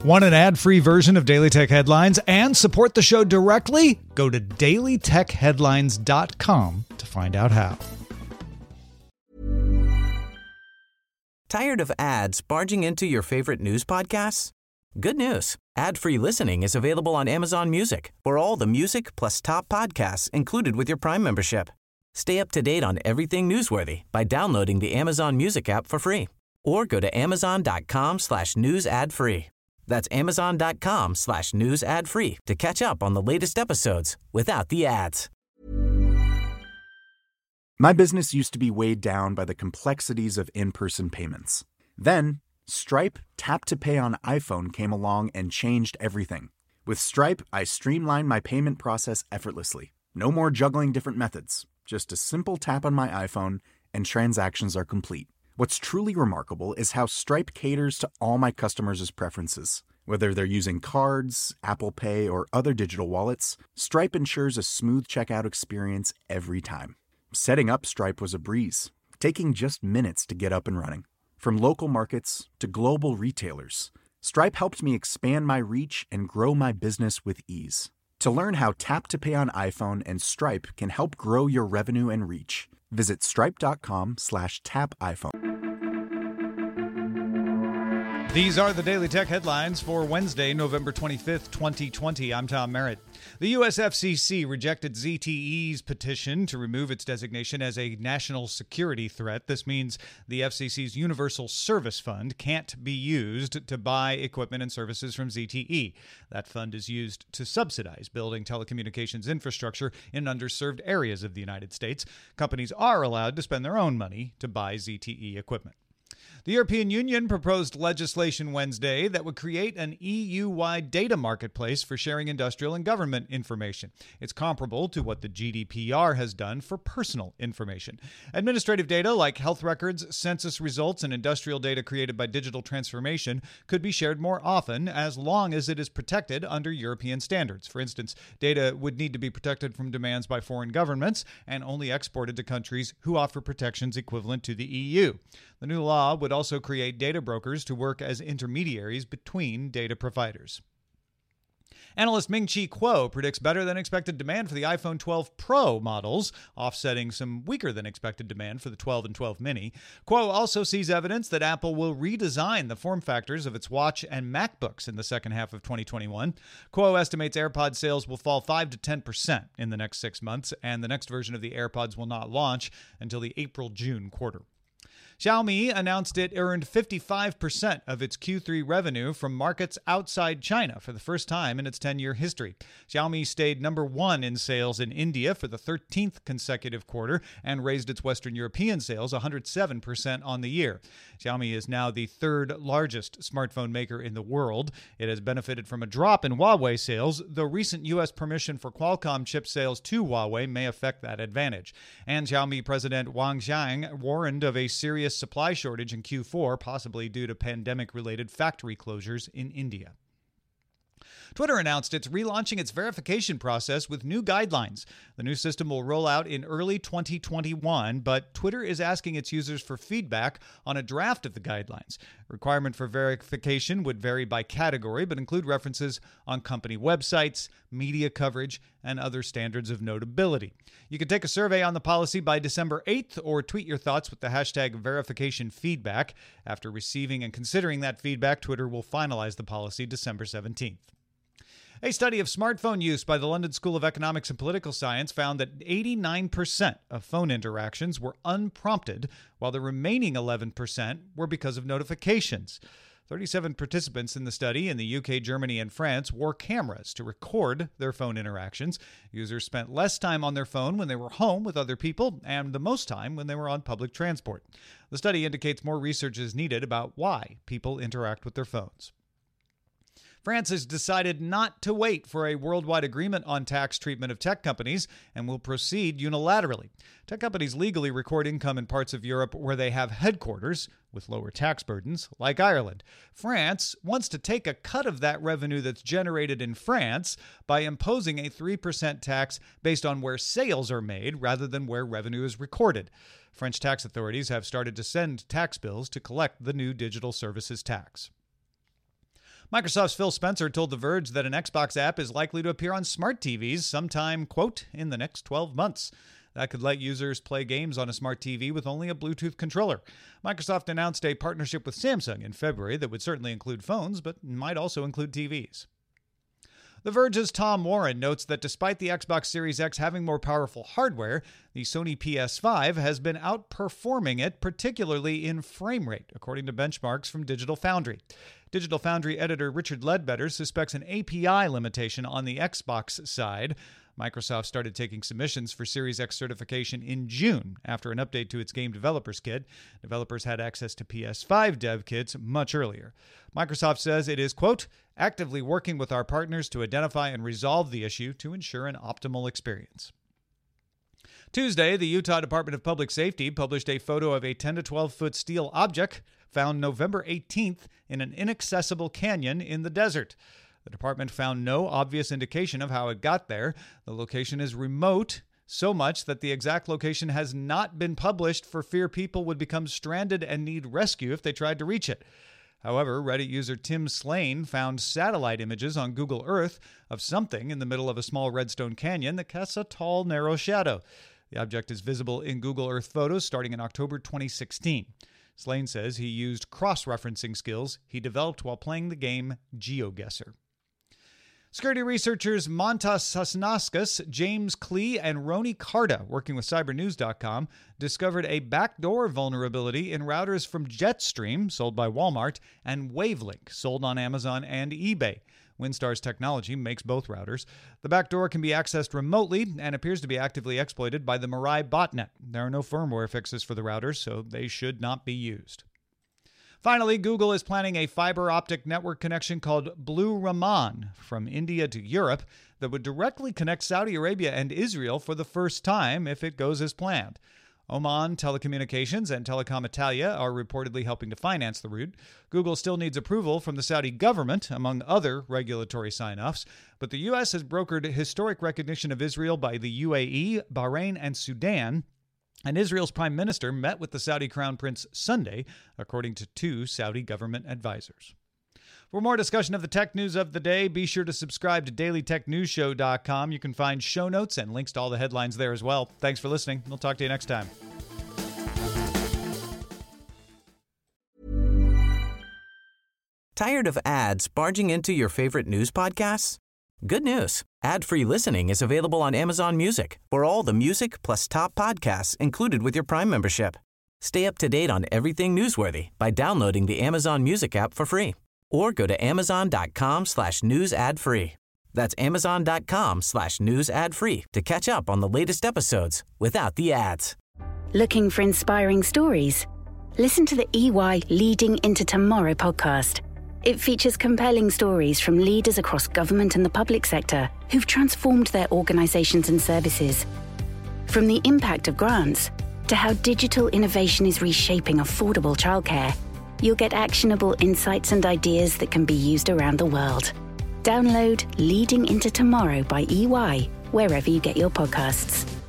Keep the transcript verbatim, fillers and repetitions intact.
Want an ad-free version of Daily Tech Headlines and support the show directly? Go to daily tech headlines dot com to find out how. Tired of ads barging into your favorite news podcasts? Good news. Ad-free listening is available on Amazon Music for all the music plus top podcasts included with your Prime membership. Stay up to date on everything newsworthy by downloading the Amazon Music app for free or go to amazon.com slash news ad free. That's amazon.com slash news ad free to catch up on the latest episodes without the ads. My business used to be weighed down by the complexities of in-person payments. Then, Stripe Tap to Pay on iPhone came along and changed everything. With Stripe, I streamlined my payment process effortlessly. No more juggling different methods. Just a simple tap on my iPhone and transactions are complete. What's truly remarkable is how Stripe caters to all my customers' preferences. Whether they're using cards, Apple Pay, or other digital wallets, Stripe ensures a smooth checkout experience every time. Setting up Stripe was a breeze, taking just minutes to get up and running. From local markets to global retailers, Stripe helped me expand my reach and grow my business with ease. To learn how Tap to Pay on iPhone and Stripe can help grow your revenue and reach, visit stripe.com slash tap iPhone. These are the Daily Tech Headlines for Wednesday, November twenty-fifth, twenty twenty. I'm Tom Merritt. The U S F C C rejected Z T E's petition to remove its designation as a national security threat. This means the F C C's Universal Service Fund can't be used to buy equipment and services from Z T E. That fund is used to subsidize building telecommunications infrastructure in underserved areas of the United States. Companies are allowed to spend their own money to buy Z T E equipment. The European Union proposed legislation Wednesday that would create an E U-wide data marketplace for sharing industrial and government information. It's comparable to what the G D P R has done for personal information. Administrative data like health records, census results, and industrial data created by digital transformation could be shared more often as long as it is protected under European standards. For instance, data would need to be protected from demands by foreign governments and only exported to countries who offer protections equivalent to the E U. The new law would also create data brokers to work as intermediaries between data providers. Analyst Ming-Chi Kuo predicts better than expected demand for the iPhone twelve Pro models, offsetting some weaker than expected demand for the twelve and twelve mini. Kuo also sees evidence that Apple will redesign the form factors of its watch and MacBooks in the second half of twenty twenty-one. Kuo estimates AirPods sales will fall five to ten percent in the next six months, and the next version of the AirPods will not launch until the April-June quarter. Xiaomi announced it earned fifty-five percent of its Q three revenue from markets outside China for the first time in its ten-year history. Xiaomi stayed number one in sales in India for the thirteenth consecutive quarter and raised its Western European sales one hundred seven percent on the year. Xiaomi is now the third largest smartphone maker in the world. It has benefited from a drop in Huawei sales, though recent U S permission for Qualcomm chip sales to Huawei may affect that advantage. And Xiaomi President Wang Xiang warned of a serious supply shortage in Q four, possibly due to pandemic-related factory closures in India. Twitter announced it's relaunching its verification process with new guidelines. The new system will roll out in early twenty twenty-one, but Twitter is asking its users for feedback on a draft of the guidelines. Requirement for verification would vary by category, but include references on company websites, media coverage, and other standards of notability. You can take a survey on the policy by December eighth or tweet your thoughts with the hashtag verification feedback. After receiving and considering that feedback, Twitter will finalize the policy December seventeenth. A study of smartphone use by the London School of Economics and Political Science found that eighty-nine percent of phone interactions were unprompted, while the remaining eleven percent were because of notifications. thirty-seven participants in the study in the U K, Germany, and France wore cameras to record their phone interactions. Users spent less time on their phone when they were home with other people and the most time when they were on public transport. The study indicates more research is needed about why people interact with their phones. France has decided not to wait for a worldwide agreement on tax treatment of tech companies and will proceed unilaterally. Tech companies legally record income in parts of Europe where they have headquarters with lower tax burdens, like Ireland. France wants to take a cut of that revenue that's generated in France by imposing a three percent tax based on where sales are made rather than where revenue is recorded. French tax authorities have started to send tax bills to collect the new digital services tax. Microsoft's Phil Spencer told The Verge that an Xbox app is likely to appear on smart T Vs sometime, quote, in the next twelve months. That could let users play games on a smart T V with only a Bluetooth controller. Microsoft announced a partnership with Samsung in February that would certainly include phones, but might also include T Vs. The Verge's Tom Warren notes that despite the Xbox Series X having more powerful hardware, the Sony P S five has been outperforming it, particularly in frame rate, according to benchmarks from Digital Foundry. Digital Foundry editor Richard Ledbetter suspects an A P I limitation on the Xbox side. Microsoft started taking submissions for Series X certification in June after an update to its Game Developers Kit. Developers had access to P S five dev kits much earlier. Microsoft says it is, quote, actively working with our partners to identify and resolve the issue to ensure an optimal experience. Tuesday, the Utah Department of Public Safety published a photo of a ten to twelve foot steel object found November eighteenth in an inaccessible canyon in the desert. The department found no obvious indication of how it got there. The location is remote, so much that the exact location has not been published for fear people would become stranded and need rescue if they tried to reach it. However, Reddit user Tim Slane found satellite images on Google Earth of something in the middle of a small redstone canyon that casts a tall, narrow shadow. The object is visible in Google Earth photos starting in October twenty sixteen. Slane says he used cross-referencing skills he developed while playing the game GeoGuessr. Security researchers Montas Sasnauskas, James Klee, and Roni Carta, working with cyber news dot com, discovered a backdoor vulnerability in routers from Jetstream, sold by Walmart, and Wavelink, sold on Amazon and eBay. Windstar's technology makes both routers. The backdoor can be accessed remotely and appears to be actively exploited by the Mirai botnet. There are no firmware fixes for the routers, so they should not be used. Finally, Google is planning a fiber optic network connection called Blue Rahman from India to Europe that would directly connect Saudi Arabia and Israel for the first time if it goes as planned. Oman Telecommunications and Telecom Italia are reportedly helping to finance the route. Google still needs approval from the Saudi government, among other regulatory sign-offs, but the U S has brokered historic recognition of Israel by the U A E, Bahrain, and Sudan, and Israel's prime minister met with the Saudi crown prince Sunday, according to two Saudi government advisors. For more discussion of the tech news of the day, be sure to subscribe to daily tech news show dot com. You can find show notes and links to all the headlines there as well. Thanks for listening. We'll talk to you next time. Tired of ads barging into your favorite news podcasts? Good news. Ad-free listening is available on Amazon Music for all the music plus top podcasts included with your Prime membership. Stay up to date on everything newsworthy by downloading the Amazon Music app for free or go to amazon.com slash news ad free. That's amazon.com slash news ad free to catch up on the latest episodes without the ads. Looking for inspiring stories? Listen to the E Y Leading into Tomorrow podcast. It features compelling stories from leaders across government and the public sector who've transformed their organizations and services. From the impact of grants to how digital innovation is reshaping affordable childcare, you'll get actionable insights and ideas that can be used around the world. Download Leading into Tomorrow by E Y wherever you get your podcasts.